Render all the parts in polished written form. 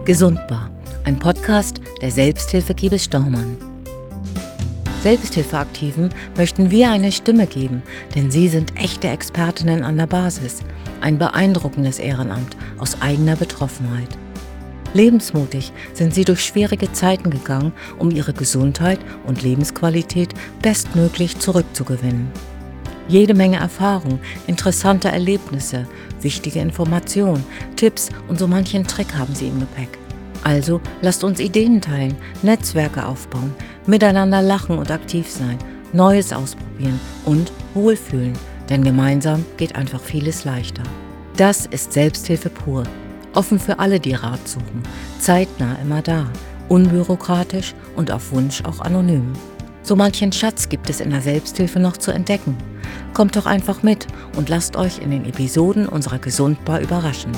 Gesundbar, ein Podcast der Selbsthilfe Kibes Staumann. Selbsthilfeaktiven möchten wir eine Stimme geben, denn sie sind echte Expertinnen an der Basis. Ein beeindruckendes Ehrenamt aus eigener Betroffenheit. Lebensmutig sind sie durch schwierige Zeiten gegangen, um ihre Gesundheit und Lebensqualität bestmöglich zurückzugewinnen. Jede Menge Erfahrung, interessante Erlebnisse, wichtige Informationen, Tipps und so manchen Trick haben sie im Gepäck. Also lasst uns Ideen teilen, Netzwerke aufbauen, miteinander lachen und aktiv sein, Neues ausprobieren und wohlfühlen, denn gemeinsam geht einfach vieles leichter. Das ist Selbsthilfe pur, offen für alle, die Rat suchen, zeitnah immer da, unbürokratisch und auf Wunsch auch anonym. So manchen Schatz gibt es in der Selbsthilfe noch zu entdecken. Kommt doch einfach mit und lasst euch in den Episoden unserer Gesundbar überraschen.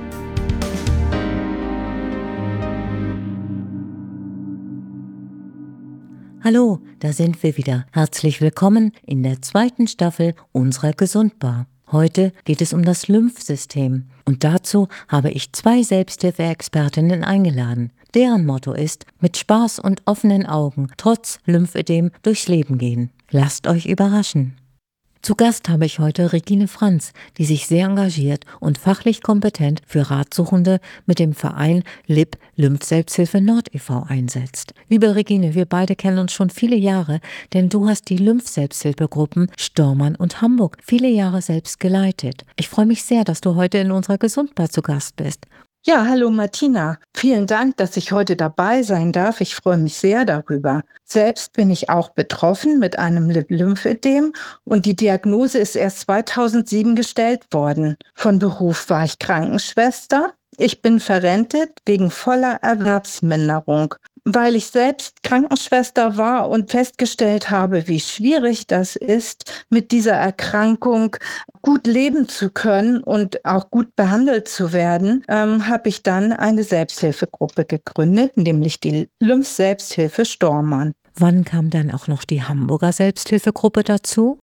Hallo, da sind wir wieder. Herzlich willkommen in der zweiten Staffel unserer Gesundbar. Heute geht es um das Lymphsystem und dazu habe ich 2 Selbsthilfe-Expertinnen eingeladen. Deren Motto ist, mit Spaß und offenen Augen trotz Lymphödem durchs Leben gehen. Lasst euch überraschen. Zu Gast habe ich heute Regine Franz, die sich sehr engagiert und fachlich kompetent für Ratsuchende mit dem Verein LIB Lymphselbsthilfe Nord e.V. einsetzt. Liebe Regine, wir beide kennen uns schon viele Jahre, denn du hast die Lymphselbsthilfegruppen Staumann und Hamburg viele Jahre selbst geleitet. Ich freue mich sehr, dass du heute in unserer Gesundbar zu Gast bist. Ja, hallo Martina. Vielen Dank, dass ich heute dabei sein darf. Ich freue mich sehr darüber. Selbst bin ich auch betroffen mit einem Lymphödem und die Diagnose ist erst 2007 gestellt worden. Von Beruf war ich Krankenschwester. Ich bin verrentet wegen voller Erwerbsminderung. Weil ich selbst Krankenschwester war und festgestellt habe, wie schwierig das ist, mit dieser Erkrankung gut leben zu können und auch gut behandelt zu werden, habe ich dann eine Selbsthilfegruppe gegründet, nämlich die Lymphselbsthilfe Staumann. Wann kam dann auch noch die Hamburger Selbsthilfegruppe dazu?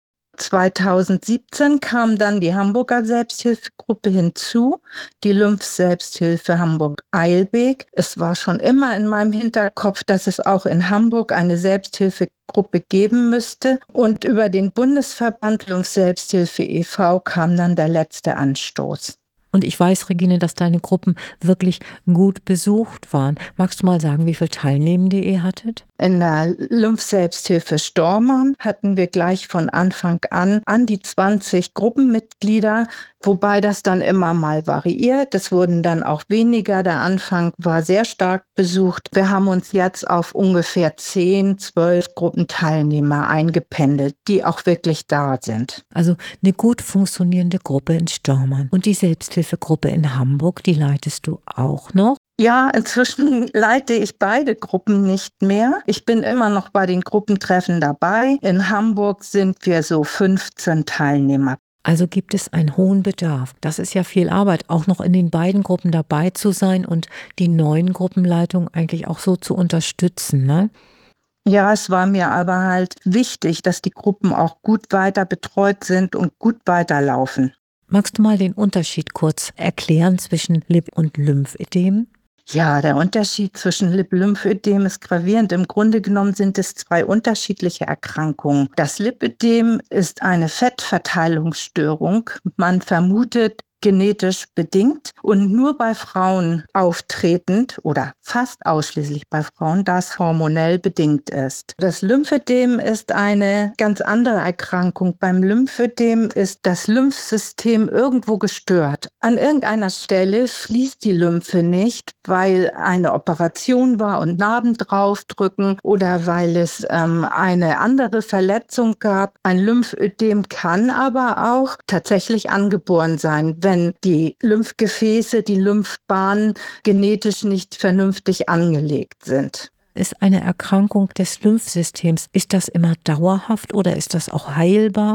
2017 kam dann die Hamburger Selbsthilfegruppe hinzu, die Lymphselbsthilfe Hamburg-Eilbek. Es war schon immer in meinem Hinterkopf, dass es auch in Hamburg eine Selbsthilfegruppe geben müsste. Und über den Bundesverband Lymphselbsthilfe e.V. kam dann der letzte Anstoß. Und ich weiß, Regine, dass deine Gruppen wirklich gut besucht waren. Magst du mal sagen, wie viele Teilnehmende ihr hattet? In der Lymphselbsthilfe Staumann hatten wir gleich von Anfang an die 20 Gruppenmitglieder, wobei das dann immer mal variiert. Es wurden dann auch weniger. Der Anfang war sehr stark besucht. Wir haben uns jetzt auf ungefähr 10, 12 Gruppenteilnehmer eingependelt, die auch wirklich da sind. Also eine gut funktionierende Gruppe in Staumann. Und die Selbsthilfegruppe in Hamburg, die leitest du auch noch? Ja, inzwischen leite ich beide Gruppen nicht mehr. Ich bin immer noch bei den Gruppentreffen dabei. In Hamburg sind wir so 15 Teilnehmer. Also gibt es einen hohen Bedarf. Das ist ja viel Arbeit, auch noch in den beiden Gruppen dabei zu sein und die neuen Gruppenleitungen eigentlich auch so zu unterstützen, ne? Ja, es war mir aber halt wichtig, dass die Gruppen auch gut weiter betreut sind und gut weiterlaufen. Magst du mal den Unterschied kurz erklären zwischen Lip- und Lymphödem? Ja, der Unterschied zwischen Lymphödem ist gravierend. Im Grunde genommen sind es 2 unterschiedliche Erkrankungen. Das Lipödem ist eine Fettverteilungsstörung. Man vermutet genetisch bedingt und nur bei Frauen auftretend oder fast ausschließlich bei Frauen, da es hormonell bedingt ist. Das Lymphödem ist eine ganz andere Erkrankung. Beim Lymphödem ist das Lymphsystem irgendwo gestört. An irgendeiner Stelle fließt die Lymphe nicht, weil eine Operation war und Narben draufdrücken oder weil es eine andere Verletzung gab. Ein Lymphödem kann aber auch tatsächlich angeboren sein, wenn die Lymphgefäße, die Lymphbahnen genetisch nicht vernünftig angelegt sind. Ist eine Erkrankung des Lymphsystems, ist das immer dauerhaft oder ist das auch heilbar?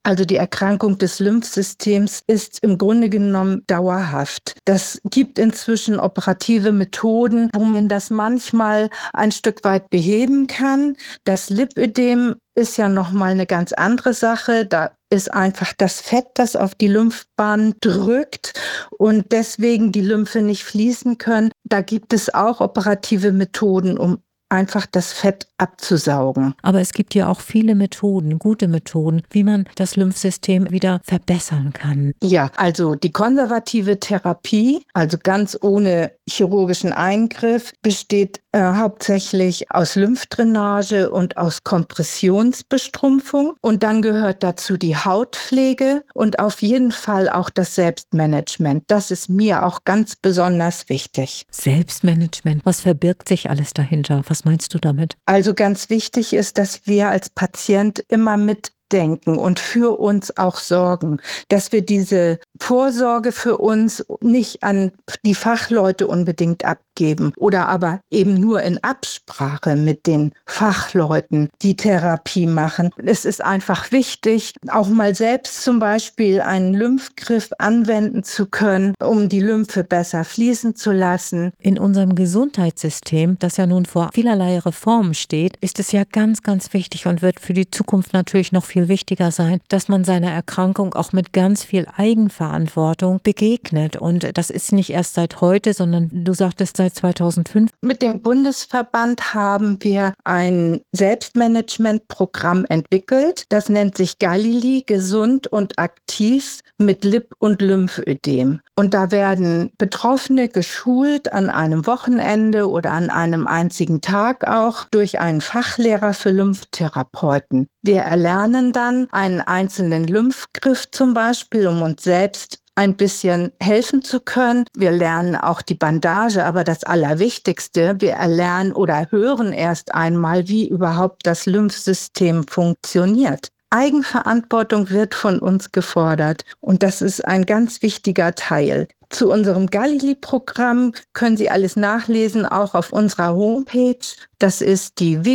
Also die Erkrankung des Lymphsystems ist im Grunde genommen dauerhaft. Das gibt inzwischen operative Methoden, wo man das manchmal ein Stück weit beheben kann. Das Lipödem ist ja nochmal eine ganz andere Sache. Da ist einfach das Fett, das auf die Lymphbahn drückt und deswegen die Lymphe nicht fließen können. Da gibt es auch operative Methoden, um einfach das Fett abzusaugen. Aber es gibt ja auch viele Methoden, gute Methoden, wie man das Lymphsystem wieder verbessern kann. Ja, also die konservative Therapie, also ganz ohne chirurgischen Eingriff, besteht hauptsächlich aus Lymphdrainage und aus Kompressionsbestrumpfung. Und dann gehört dazu die Hautpflege und auf jeden Fall auch das Selbstmanagement. Das ist mir auch ganz besonders wichtig. Selbstmanagement, was verbirgt sich alles dahinter? Was meinst du damit? Also ganz wichtig ist, dass wir als Patient immer mitdenken und für uns auch sorgen, dass wir diese Vorsorge für uns nicht an die Fachleute unbedingt abgeben oder aber eben nur in Absprache mit den Fachleuten die Therapie machen. Es ist einfach wichtig, auch mal selbst zum Beispiel einen Lymphgriff anwenden zu können, um die Lymphe besser fließen zu lassen. In unserem Gesundheitssystem, das ja nun vor vielerlei Reformen steht, ist es ja ganz, ganz wichtig und wird für die Zukunft natürlich noch viel wichtiger sein, dass man seiner Erkrankung auch mit ganz viel Eigenverantwortung begegnet. Und das ist nicht erst seit heute, sondern du sagtest seit 2005. Mit dem Bundesverband haben wir ein Selbstmanagementprogramm entwickelt. Das nennt sich Galili, gesund und aktiv mit Lip- und Lymphödem. Und da werden Betroffene geschult an einem Wochenende oder an einem einzigen Tag auch durch einen Fachlehrer für Lymphtherapeuten. Wir erlernen dann einen einzelnen Lymphgriff zum Beispiel, um uns selbst ein bisschen helfen zu können. Wir lernen auch die Bandage, aber das Allerwichtigste, wir erlernen oder hören erst einmal, wie überhaupt das Lymphsystem funktioniert. Eigenverantwortung wird von uns gefordert und das ist ein ganz wichtiger Teil. Zu unserem Galili-Programm können Sie alles nachlesen, auch auf unserer Homepage. Das ist die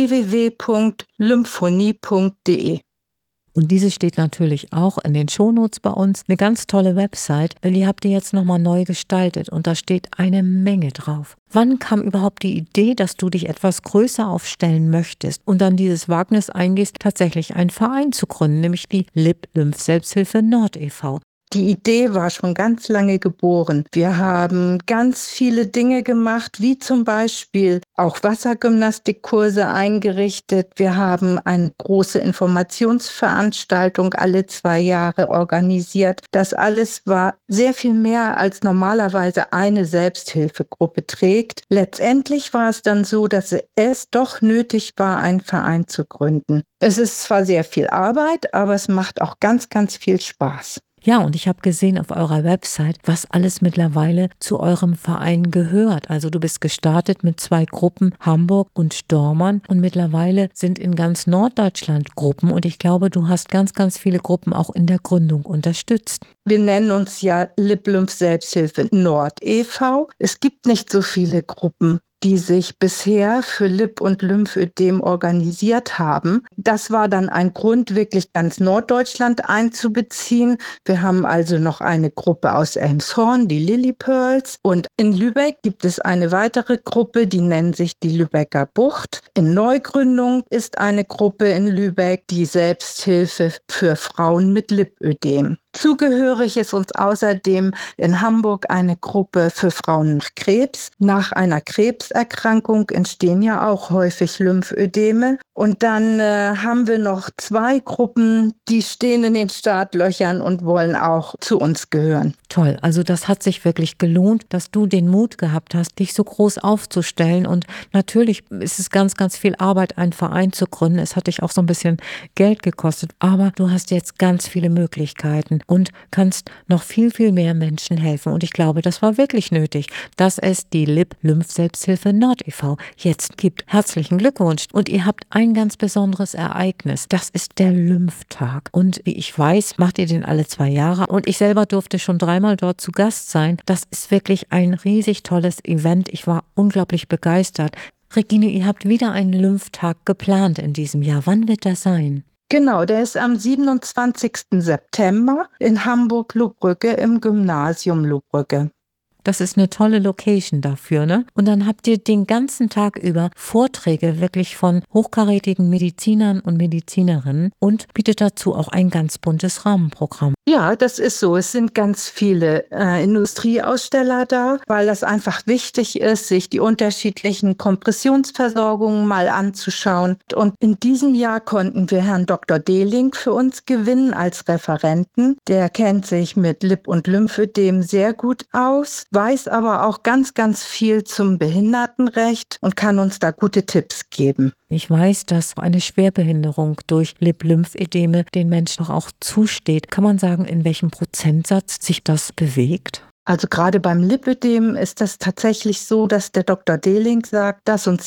www.lymphonie.de. Und diese steht natürlich auch in den Shownotes bei uns. Eine ganz tolle Website, denn die habt ihr jetzt nochmal neu gestaltet und da steht eine Menge drauf. Wann kam überhaupt die Idee, dass du dich etwas größer aufstellen möchtest und dann dieses Wagnis eingehst, tatsächlich einen Verein zu gründen, nämlich die Lip-Lymph-Selbsthilfe Nord e.V.? Die Idee war schon ganz lange geboren. Wir haben ganz viele Dinge gemacht, wie zum Beispiel auch Wassergymnastikkurse eingerichtet. Wir haben eine große Informationsveranstaltung alle 2 Jahre organisiert. Das alles war sehr viel mehr, als normalerweise eine Selbsthilfegruppe trägt. Letztendlich war es dann so, dass es doch nötig war, einen Verein zu gründen. Es ist zwar sehr viel Arbeit, aber es macht auch ganz, ganz viel Spaß. Ja, und ich habe gesehen auf eurer Website, was alles mittlerweile zu eurem Verein gehört. Also du bist gestartet mit 2 Gruppen, Hamburg und Dormann. Und mittlerweile sind in ganz Norddeutschland Gruppen. Und ich glaube, du hast ganz, ganz viele Gruppen auch in der Gründung unterstützt. Wir nennen uns ja Lip-Lymph-Selbsthilfe Nord e.V. Es gibt nicht so viele Gruppen, die sich bisher für Lip- und Lymphödem organisiert haben. Das war dann ein Grund, wirklich ganz Norddeutschland einzubeziehen. Wir haben also noch eine Gruppe aus Elmshorn, die Lily Pearls. Und in Lübeck gibt es eine weitere Gruppe, die nennt sich die Lübecker Bucht. In Neugründung ist eine Gruppe in Lübeck, die Selbsthilfe für Frauen mit Lipödem. Zugehörig ist uns außerdem in Hamburg eine Gruppe für Frauen mit Krebs. Nach einer Krebserkrankung entstehen ja auch häufig Lymphödeme. Und dann haben wir noch 2 Gruppen, die stehen in den Startlöchern und wollen auch zu uns gehören. Toll, also das hat sich wirklich gelohnt, dass du den Mut gehabt hast, dich so groß aufzustellen. Und natürlich ist es ganz, ganz viel Arbeit, einen Verein zu gründen. Es hat dich auch so ein bisschen Geld gekostet, aber du hast jetzt ganz viele Möglichkeiten und kannst noch viel, viel mehr Menschen helfen. Und ich glaube, das war wirklich nötig, dass es die Lip-Lymph-Selbsthilfe Nord e.V. jetzt gibt. Herzlichen Glückwunsch. Und ihr habt ein ganz besonderes Ereignis. Das ist der Lymphtag. Und wie ich weiß, macht ihr den alle 2 Jahre. Und ich selber durfte schon 3-mal dort zu Gast sein. Das ist wirklich ein riesig tolles Event. Ich war unglaublich begeistert. Regine, ihr habt wieder einen Lymphtag geplant in diesem Jahr. Wann wird das sein? Genau, der ist am 27. September in Hamburg-Lohbrügge im Gymnasium Lohbrügge. Das ist eine tolle Location dafür, ne? Und dann habt ihr den ganzen Tag über Vorträge wirklich von hochkarätigen Medizinern und Medizinerinnen und bietet dazu auch ein ganz buntes Rahmenprogramm. Ja, das ist so. Es sind ganz viele Industrieaussteller da, weil das einfach wichtig ist, sich die unterschiedlichen Kompressionsversorgungen mal anzuschauen. Und in diesem Jahr konnten wir Herrn Dr. Dehling für uns gewinnen als Referenten. Der kennt sich mit Lip- und Lymphödem sehr gut aus, weiß aber auch ganz, ganz viel zum Behindertenrecht und kann uns da gute Tipps geben. Ich weiß, dass eine Schwerbehinderung durch Lip-Lymphödeme den Menschen auch zusteht. Kann man sagen, in welchem Prozentsatz sich das bewegt? Also gerade beim Lipödem ist das tatsächlich so, dass der Dr. Dehling sagt, dass uns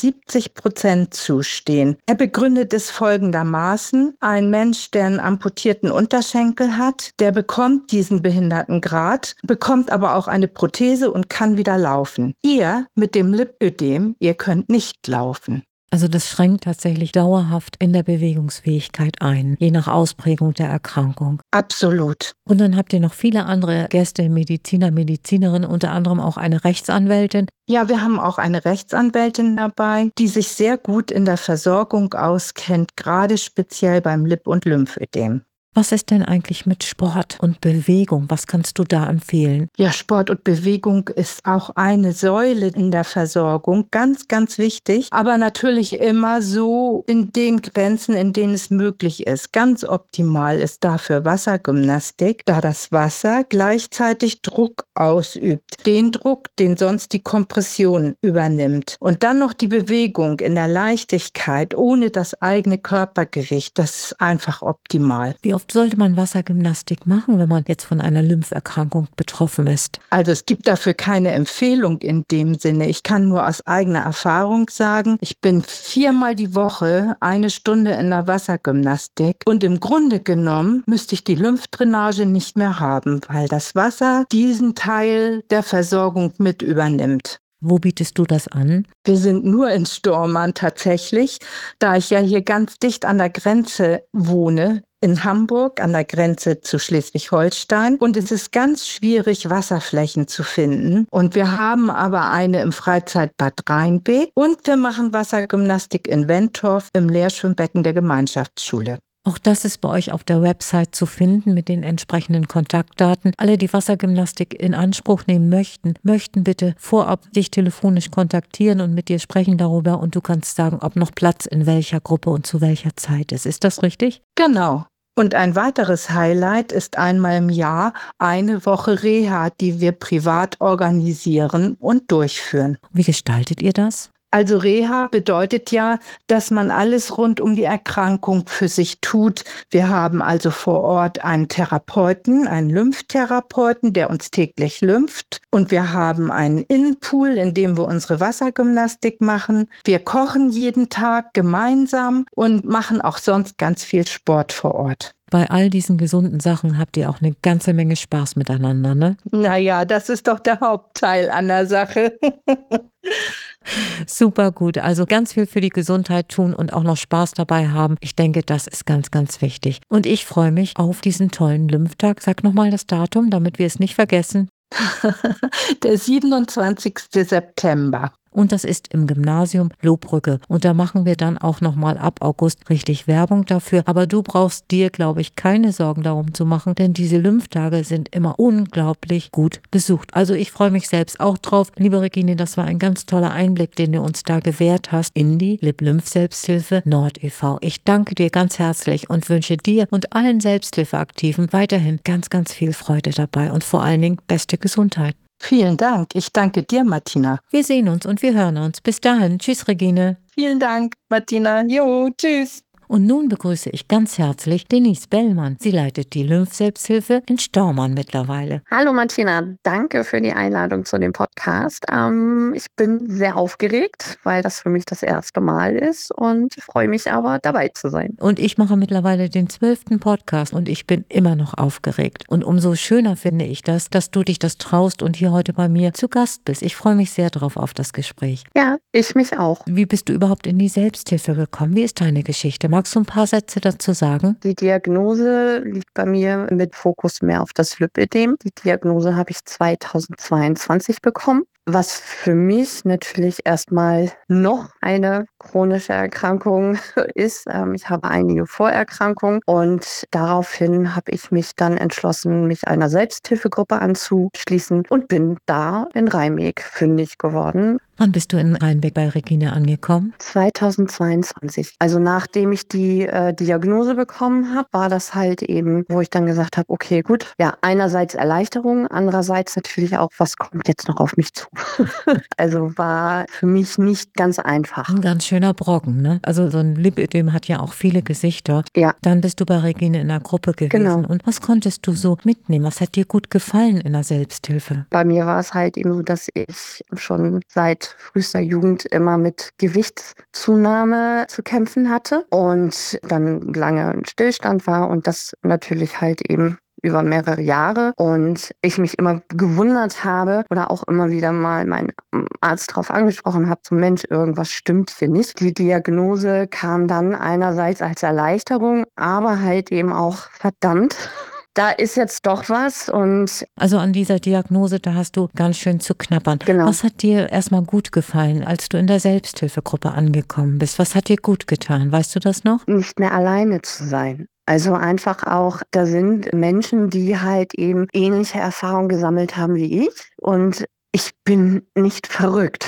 70% zustehen. Er begründet es folgendermaßen: Ein Mensch, der einen amputierten Unterschenkel hat, der bekommt diesen Behindertengrad, bekommt aber auch eine Prothese und kann wieder laufen. Ihr mit dem Lipödem, ihr könnt nicht laufen. Also das schränkt tatsächlich dauerhaft in der Bewegungsfähigkeit ein, je nach Ausprägung der Erkrankung. Absolut. Und dann habt ihr noch viele andere Gäste, Mediziner, Medizinerinnen, unter anderem auch eine Rechtsanwältin. Ja, wir haben auch eine Rechtsanwältin dabei, die sich sehr gut in der Versorgung auskennt, gerade speziell beim Lip- und Lymphödem. Was ist denn eigentlich mit Sport und Bewegung? Was kannst du da empfehlen? Ja, Sport und Bewegung ist auch eine Säule in der Versorgung, ganz, ganz wichtig, aber natürlich immer so in den Grenzen, in denen es möglich ist. Ganz optimal ist dafür Wassergymnastik, da das Wasser gleichzeitig Druck ausübt. Den Druck, den sonst die Kompression übernimmt. Und dann noch die Bewegung in der Leichtigkeit, ohne das eigene Körpergewicht. Das ist einfach optimal. Wie oft sollte man Wassergymnastik machen, wenn man jetzt von einer Lympherkrankung betroffen ist? Also es gibt dafür keine Empfehlung in dem Sinne. Ich kann nur aus eigener Erfahrung sagen, ich bin 4-mal die Woche 1 Stunde in der Wassergymnastik und im Grunde genommen müsste ich die Lymphdrainage nicht mehr haben, weil das Wasser diesen Teil der Versorgung mit übernimmt. Wo bietest du das an? Wir sind nur in Stormarn tatsächlich, da ich ja hier ganz dicht an der Grenze wohne, in Hamburg an der Grenze zu Schleswig-Holstein. Und es ist ganz schwierig, Wasserflächen zu finden. Und wir haben aber eine im Freizeitbad Rheinbeek und wir machen Wassergymnastik in Wentorf im Lehrschwimmbecken der Gemeinschaftsschule. Auch das ist bei euch auf der Website zu finden mit den entsprechenden Kontaktdaten. Alle, die Wassergymnastik in Anspruch nehmen möchten bitte vorab dich telefonisch kontaktieren und mit dir sprechen darüber. Und du kannst sagen, ob noch Platz in welcher Gruppe und zu welcher Zeit ist. Ist das richtig? Genau. Und ein weiteres Highlight ist einmal im Jahr eine Woche Reha, die wir privat organisieren und durchführen. Wie gestaltet ihr das? Also Reha bedeutet ja, dass man alles rund um die Erkrankung für sich tut. Wir haben also vor Ort einen Therapeuten, einen Lymphtherapeuten, der uns täglich lympht. Und wir haben einen Innenpool, in dem wir unsere Wassergymnastik machen. Wir kochen jeden Tag gemeinsam und machen auch sonst ganz viel Sport vor Ort. Bei all diesen gesunden Sachen habt ihr auch eine ganze Menge Spaß miteinander, ne? Naja, das ist doch der Hauptteil an der Sache. Super gut. Also ganz viel für die Gesundheit tun und auch noch Spaß dabei haben. Ich denke, das ist ganz, ganz wichtig. Und ich freue mich auf diesen tollen Lymphtag. Sag nochmal das Datum, damit wir es nicht vergessen. Der 27. September. Und das ist im Gymnasium Lohbrügge. Und da machen wir dann auch nochmal ab August richtig Werbung dafür. Aber du brauchst dir, glaube ich, keine Sorgen darum zu machen, denn diese Lymphtage sind immer unglaublich gut besucht. Also ich freue mich selbst auch drauf. Liebe Regine, das war ein ganz toller Einblick, den du uns da gewährt hast in die Lip-Lymph-Selbsthilfe Nord e.V. Ich danke dir ganz herzlich und wünsche dir und allen Selbsthilfeaktiven weiterhin ganz, ganz viel Freude dabei und vor allen Dingen beste Gesundheit. Vielen Dank. Ich danke dir, Martina. Wir sehen uns und wir hören uns. Bis dahin. Tschüss, Regine. Vielen Dank, Martina. Jo, tschüss. Und nun begrüße ich ganz herzlich Denise Bellmann. Sie leitet die Lymphselbsthilfe in Stormarn mittlerweile. Hallo Martina, danke für die Einladung zu dem Podcast. Ich bin sehr aufgeregt, weil das für mich das erste Mal ist und freue mich aber, dabei zu sein. Und ich mache mittlerweile den 12. Podcast und ich bin immer noch aufgeregt. Und umso schöner finde ich das, dass du dich das traust und hier heute bei mir zu Gast bist. Ich freue mich sehr drauf auf das Gespräch. Ja, Ich mich auch. Wie bist du überhaupt in die Selbsthilfe gekommen? Wie ist deine Geschichte? Magst du ein paar Sätze dazu sagen? Die Diagnose liegt bei mir mit Fokus mehr auf das Lipödem. Die Diagnose habe ich 2022 bekommen, was für mich natürlich erstmal noch eine chronische Erkrankung ist. Ich habe einige Vorerkrankungen und daraufhin habe ich mich dann entschlossen, mich einer Selbsthilfegruppe anzuschließen und bin da in Rheimweg fündig geworden. Wann bist du in Rheinbeck bei Regine angekommen? 2022. Also nachdem ich die Diagnose bekommen habe, war das halt eben, wo ich dann gesagt habe, okay, gut, ja, einerseits Erleichterung, andererseits natürlich auch, was kommt jetzt noch auf mich zu? Also war für mich nicht ganz einfach. Ein ganz schöner Brocken, ne? Also so ein Lipödem hat ja auch viele Gesichter. Ja. Dann bist du bei Regine in der Gruppe gewesen. Genau. Und was konntest du so mitnehmen? Was hat dir gut gefallen in der Selbsthilfe? Bei mir war es halt eben so, dass ich schon seit frühester Jugend immer mit Gewichtszunahme zu kämpfen hatte und dann lange im Stillstand war und das natürlich halt eben über mehrere Jahre und ich mich immer gewundert habe oder auch immer wieder mal meinen Arzt darauf angesprochen habe, so Mensch, irgendwas stimmt hier nicht. Die Diagnose kam dann einerseits als Erleichterung, aber halt eben auch verdammt. Da ist jetzt doch was und Also an dieser Diagnose, da hast du ganz schön zu knabbern. Genau. Was hat dir erstmal gut gefallen, als du in der Selbsthilfegruppe angekommen bist? Was hat dir gut getan? Weißt du das noch? Nicht mehr alleine zu sein. Also einfach auch, da sind Menschen, die halt eben ähnliche Erfahrungen gesammelt haben wie ich und ich bin nicht verrückt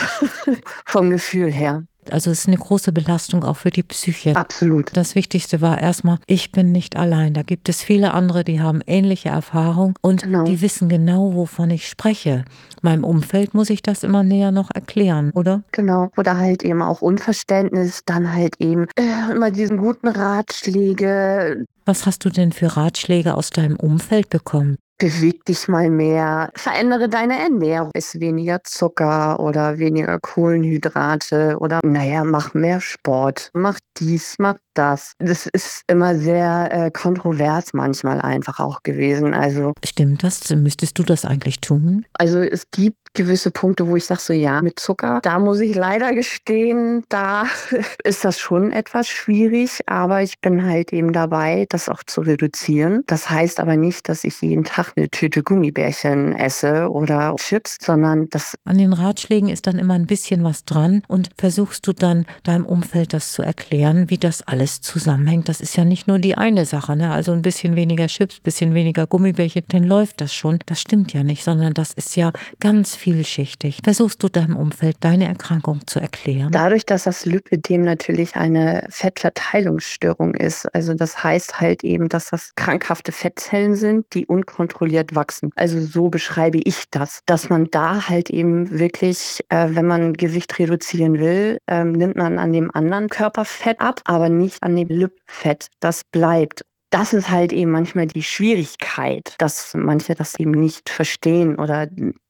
vom Gefühl her. Also es ist eine große Belastung auch für die Psyche. Absolut. Das Wichtigste war erstmal, ich bin nicht allein. Da gibt es viele andere, die haben ähnliche Erfahrungen und Genau. die wissen genau, wovon ich spreche. Meinem Umfeld muss ich das immer näher noch erklären, oder? Genau. Oder halt eben auch Unverständnis, dann halt eben immer diesen guten Ratschläge. Was hast du denn für Ratschläge aus deinem Umfeld bekommen? Beweg dich mal mehr, verändere deine Ernährung, iss weniger Zucker oder weniger Kohlenhydrate oder naja, mach mehr Sport, mach dies, mach das. Das ist immer sehr kontrovers manchmal einfach auch gewesen. Also Stimmt das? Müsstest du das eigentlich tun? Also es gibt gewisse Punkte, wo ich sage so, ja, mit Zucker, da muss ich leider gestehen, da ist das schon etwas schwierig, aber ich bin halt eben dabei, das auch zu reduzieren. Das heißt aber nicht, dass ich jeden Tag eine Tüte Gummibärchen esse oder Chips, sondern das An den Ratschlägen ist dann immer ein bisschen was dran und versuchst du dann deinem Umfeld das zu erklären, wie das alles zusammenhängt. Das ist ja nicht nur die eine Sache, ne? Also ein bisschen weniger Chips, bisschen weniger Gummibärchen, dann läuft das schon. Das stimmt ja nicht, sondern das ist ja ganz vielschichtig. Versuchst du deinem Umfeld deine Erkrankung zu erklären? dadurch, dass das Lipödem natürlich eine Fettverteilungsstörung ist, also das heißt halt eben, dass das krankhafte Fettzellen sind, die unkontrolliert wachsen. Also so beschreibe ich das, dass man da halt eben wirklich, wenn man Gewicht reduzieren will, nimmt man an dem anderen Körperfett ab, aber nicht an dem Lipfett. Das bleibt. Das ist halt eben manchmal die Schwierigkeit, dass manche das eben nicht verstehen oder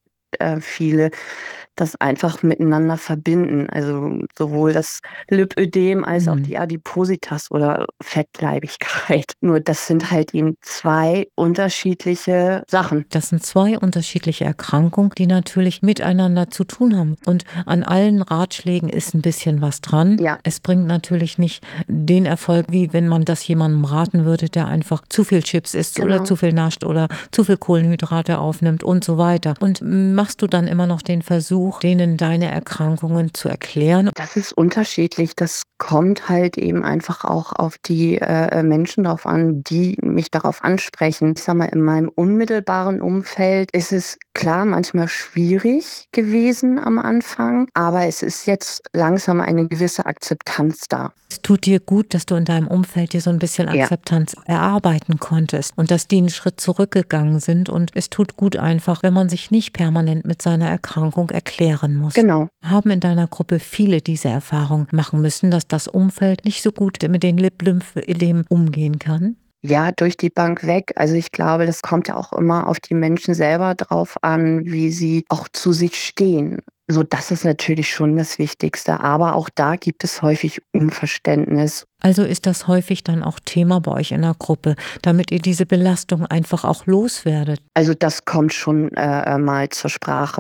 viele das einfach miteinander verbinden. Also sowohl das Lipödem als auch die Adipositas oder Fettleibigkeit. Nur das sind halt eben zwei unterschiedliche Sachen. Das sind zwei unterschiedliche Erkrankungen, die natürlich miteinander zu tun haben. Und an allen Ratschlägen ist ein bisschen was dran. Ja. Es bringt natürlich nicht den Erfolg, wie wenn man das jemandem raten würde, der einfach zu viel Chips isst Genau. oder zu viel nascht oder zu viel Kohlenhydrate aufnimmt und so weiter. Und machst du dann immer noch den Versuch, denen deine Erkrankungen zu erklären? Das ist unterschiedlich. Das kommt halt eben einfach auch auf die Menschen drauf an, die mich darauf ansprechen. Ich sag mal, in meinem unmittelbaren Umfeld ist es klar manchmal schwierig gewesen am Anfang, aber es ist jetzt langsam eine gewisse Akzeptanz da. Es tut dir gut, dass du in deinem Umfeld dir so ein bisschen Ja. Akzeptanz erarbeiten konntest und dass die einen Schritt zurückgegangen sind. Und es tut gut einfach, wenn man sich nicht permanent mit seiner Erkrankung erklären muss. Genau. Haben in deiner Gruppe viele diese Erfahrung machen müssen, dass das Umfeld nicht so gut mit den Lymphödemen umgehen kann? Ja, durch die Bank weg. Also ich glaube, das kommt ja auch immer auf die Menschen selber drauf an, wie sie auch zu sich stehen. So, das ist natürlich schon das Wichtigste. Aber auch da gibt es häufig Unverständnis. Also ist das häufig dann auch Thema bei euch in der Gruppe, damit ihr diese Belastung einfach auch loswerdet. Also das kommt schon mal zur Sprache.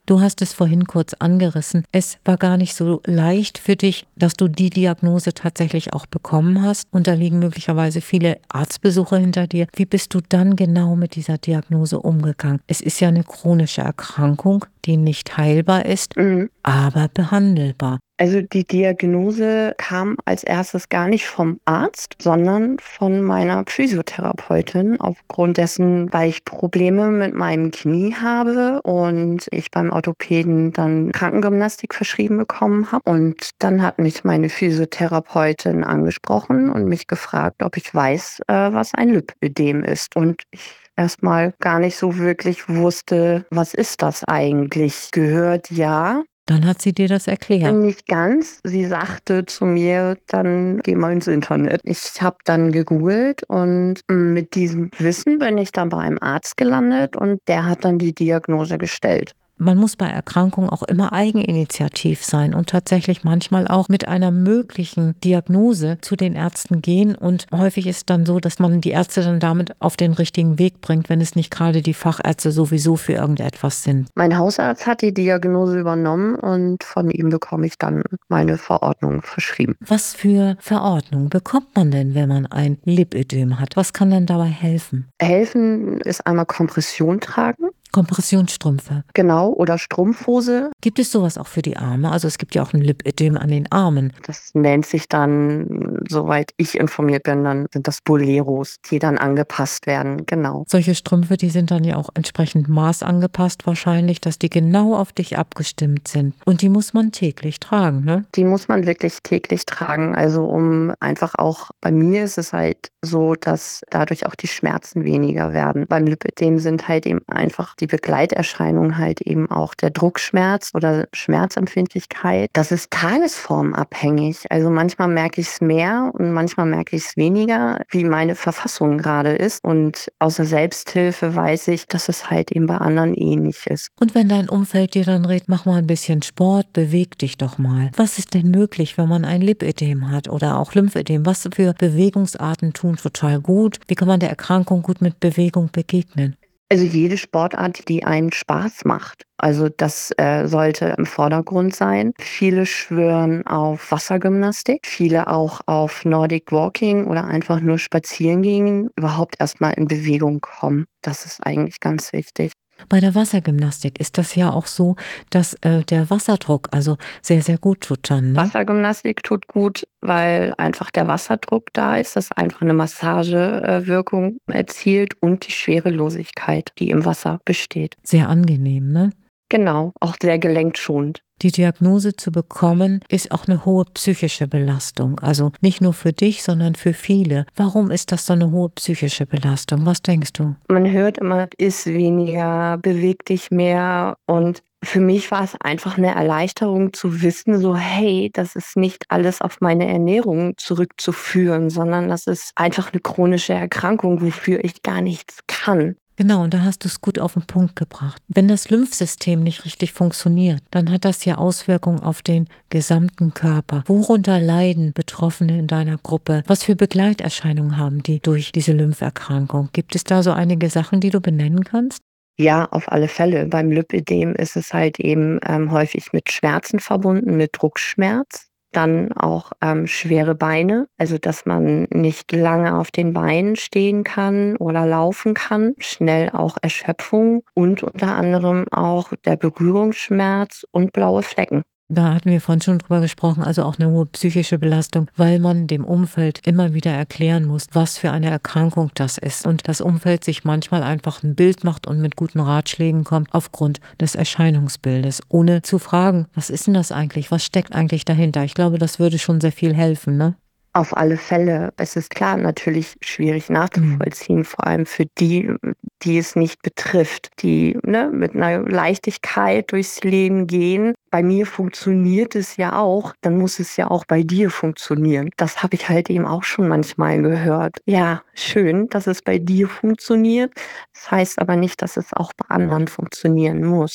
Du hast es vorhin kurz angerissen. Es war gar nicht so leicht für dich, dass du die Diagnose tatsächlich auch bekommen hast. Und da liegen möglicherweise viele Arztbesuche hinter dir. Wie bist du dann genau mit dieser Diagnose umgegangen? Es ist ja eine chronische Erkrankung, die nicht heilbar ist, aber behandelbar. Also die Diagnose kam als erstes gar nicht vom Arzt, sondern von meiner Physiotherapeutin aufgrund dessen, weil ich Probleme mit meinem Knie habe und ich beim Orthopäden dann Krankengymnastik verschrieben bekommen habe. Und dann hat mich meine Physiotherapeutin angesprochen und mich gefragt, ob ich weiß, was ein Lipödem ist. Und ich erstmal gar nicht so wirklich wusste, was ist das eigentlich? Gehört ja. Dann hat sie dir das erklärt. Nicht ganz. Sie sagte zu mir, dann geh mal ins Internet. Ich habe dann gegoogelt und mit diesem Wissen bin ich dann bei einem Arzt gelandet und der hat dann die Diagnose gestellt. Man muss bei Erkrankungen auch immer eigeninitiativ sein und tatsächlich manchmal auch mit einer möglichen Diagnose zu den Ärzten gehen. Und häufig ist dann so, dass man die Ärzte dann damit auf den richtigen Weg bringt, wenn es nicht gerade die Fachärzte sowieso für irgendetwas sind. Mein Hausarzt hat die Diagnose übernommen und von ihm bekomme ich dann meine Verordnung verschrieben. Was für Verordnung bekommt man denn, wenn man ein Lipödem hat? Was kann denn dabei helfen? Helfen ist einmal Kompression tragen. Kompressionsstrümpfe. Genau, oder Strumpfhose. Gibt es sowas auch für die Arme? Also es gibt ja auch ein Lipödem an den Armen. Das nennt sich dann, soweit ich informiert bin, dann sind das Boleros, die dann angepasst werden, genau. Solche Strümpfe, die sind dann ja auch entsprechend maßangepasst wahrscheinlich, dass die genau auf dich abgestimmt sind. Und die muss man täglich tragen, ne? Die muss man wirklich täglich tragen, also um einfach auch, bei mir ist es halt so, dass dadurch auch die Schmerzen weniger werden. Beim Lipödem sind halt eben einfach die Begleiterscheinungen halt eben auch der Druckschmerz oder Schmerzempfindlichkeit. Das ist tagesformabhängig. Also manchmal merke ich es mehr und manchmal merke ich es weniger, wie meine Verfassung gerade ist. Und aus der Selbsthilfe weiß ich, dass es halt eben bei anderen ähnlich ist. Und wenn dein Umfeld dir dann rät, mach mal ein bisschen Sport, beweg dich doch mal. Was ist denn möglich, wenn man ein Lipödem hat oder auch Lymphödem? Was für Bewegungsarten tun total gut? Wie kann man der Erkrankung gut mit Bewegung begegnen? Also jede Sportart, die einem Spaß macht. Also das sollte im Vordergrund sein. Viele schwören auf Wassergymnastik, viele auch auf Nordic Walking oder einfach nur spazieren gehen, überhaupt erstmal in Bewegung kommen. Das ist eigentlich ganz wichtig. Bei der Wassergymnastik ist das ja auch so, dass der Wasserdruck also sehr, sehr gut tut dann, ne? Wassergymnastik tut gut, weil einfach der Wasserdruck da ist, dass einfach eine Massagewirkung erzielt und die Schwerelosigkeit, die im Wasser besteht. Sehr angenehm, ne? Genau, auch sehr gelenkschonend. Die Diagnose zu bekommen, ist auch eine hohe psychische Belastung. Also nicht nur für dich, sondern für viele. Warum ist das so eine hohe psychische Belastung? Was denkst du? Man hört immer, iss weniger, beweg dich mehr. Und für mich war es einfach eine Erleichterung zu wissen, so hey, das ist nicht alles auf meine Ernährung zurückzuführen, sondern das ist einfach eine chronische Erkrankung, wofür ich gar nichts kann. Genau, und da hast du es gut auf den Punkt gebracht. Wenn das Lymphsystem nicht richtig funktioniert, dann hat das ja Auswirkungen auf den gesamten Körper. Worunter leiden Betroffene in deiner Gruppe? Was für Begleiterscheinungen haben die durch diese Lympherkrankung? Gibt es da so einige Sachen, die du benennen kannst? Ja, auf alle Fälle. Beim Lipödem ist es halt eben häufig mit Schmerzen verbunden, mit Druckschmerz. Dann auch schwere Beine, also dass man nicht lange auf den Beinen stehen kann oder laufen kann. Schnell auch Erschöpfung und unter anderem auch der Berührungsschmerz und blaue Flecken. Da hatten wir vorhin schon drüber gesprochen, also auch eine hohe psychische Belastung, weil man dem Umfeld immer wieder erklären muss, was für eine Erkrankung das ist. Und das Umfeld sich manchmal einfach ein Bild macht und mit guten Ratschlägen kommt aufgrund des Erscheinungsbildes, ohne zu fragen, was ist denn das eigentlich, was steckt eigentlich dahinter? Ich glaube, das würde schon sehr viel helfen, ne? Auf alle Fälle. Es ist klar natürlich schwierig nachzuvollziehen, vor allem für die, die es nicht betrifft, die mit einer Leichtigkeit durchs Leben gehen. Bei mir funktioniert es ja auch, dann muss es ja auch bei dir funktionieren. Das habe ich halt eben auch schon manchmal gehört. Ja, schön, dass es bei dir funktioniert. Das heißt aber nicht, dass es auch bei anderen funktionieren muss.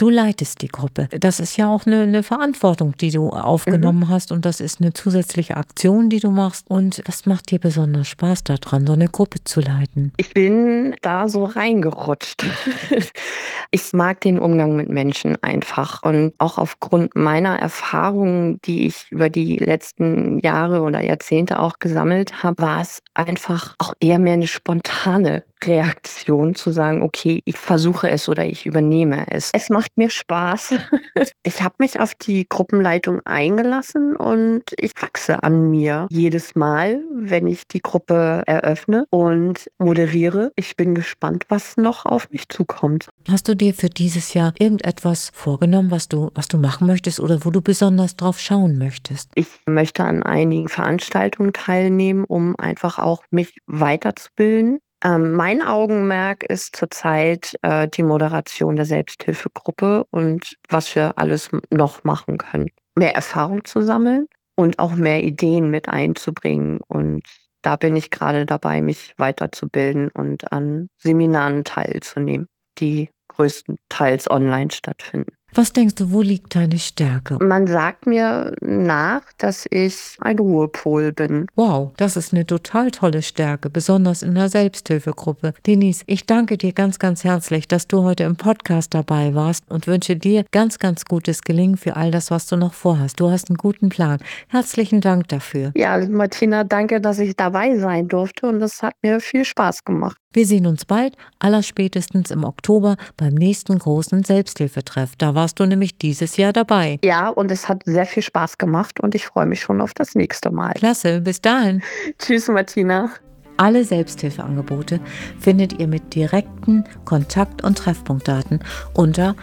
Du leitest die Gruppe. Das ist ja auch eine Verantwortung, die du aufgenommen hast und das ist eine zusätzliche Aktion, die du machst. Und was macht dir besonders Spaß daran, so eine Gruppe zu leiten? Ich bin da so reingerutscht. Ich mag den Umgang mit Menschen einfach und auch aufgrund meiner Erfahrungen, die ich über die letzten Jahre oder Jahrzehnte auch gesammelt habe, war es einfach auch eher mehr eine spontane Reaktion zu sagen, okay, ich versuche es oder ich übernehme es. Es macht mir Spaß. Ich habe mich auf die Gruppenleitung eingelassen und ich wachse an mir jedes Mal, wenn ich die Gruppe eröffne und moderiere. Ich bin gespannt, was noch auf mich zukommt. Hast du dir für dieses Jahr irgendetwas vorgenommen, was du machen möchtest oder wo du besonders drauf schauen möchtest? Ich möchte an einigen Veranstaltungen teilnehmen, um einfach auch mich weiterzubilden. Mein Augenmerk ist zurzeit die Moderation der Selbsthilfegruppe und was wir alles noch machen können. Mehr Erfahrung zu sammeln und auch mehr Ideen mit einzubringen. Und da bin ich gerade dabei, mich weiterzubilden und an Seminaren teilzunehmen, die größtenteils online stattfinden. Was denkst du, wo liegt deine Stärke? Man sagt mir nach, dass ich ein Ruhepol bin. Wow, das ist eine total tolle Stärke, besonders in der Selbsthilfegruppe. Denise, ich danke dir ganz, ganz herzlich, dass du heute im Podcast dabei warst und wünsche dir ganz, ganz gutes Gelingen für all das, was du noch vorhast. Du hast einen guten Plan. Herzlichen Dank dafür. Ja, Martina, danke, dass ich dabei sein durfte und das hat mir viel Spaß gemacht. Wir sehen uns bald, allerspätestens im Oktober, beim nächsten großen Selbsthilfetreff. Da warst du nämlich dieses Jahr dabei. Ja, und es hat sehr viel Spaß gemacht und ich freue mich schon auf das nächste Mal. Klasse, bis dahin. Tschüss, Martina. Alle Selbsthilfeangebote findet ihr mit direkten Kontakt- und Treffpunktdaten unter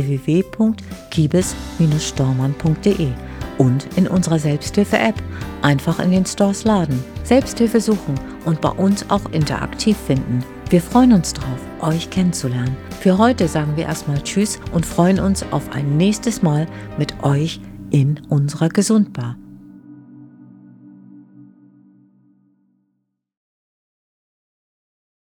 www.kibis-stormann.de und in unserer Selbsthilfe-App. Einfach in den Stores laden. Selbsthilfe suchen und bei uns auch interaktiv finden. Wir freuen uns drauf, euch kennenzulernen. Für heute sagen wir erstmal Tschüss und freuen uns auf ein nächstes Mal mit euch in unserer Gesundbar.